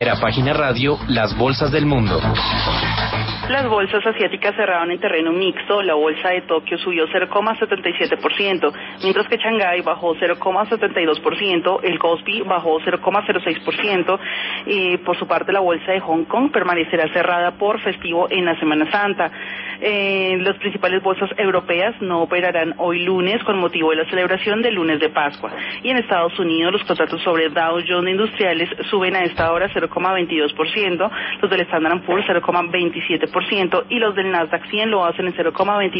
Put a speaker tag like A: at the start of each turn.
A: La página radio Las Bolsas del Mundo.
B: Las bolsas asiáticas cerraron en terreno mixto. La bolsa de Tokio subió 0,77%, mientras que Shanghái bajó 0,72%, el Kospi bajó 0,06%. Por su parte, la bolsa de Hong Kong permanecerá cerrada por festivo en la Semana Santa. Las principales bolsas europeas no operarán hoy lunes con motivo de la celebración del lunes de Pascua. Y en Estados Unidos, los contratos sobre Dow Jones Industriales suben a esta hora 0,22%, los del Standard & Poor's 0,27% y los del Nasdaq 100 lo hacen en 0,29%.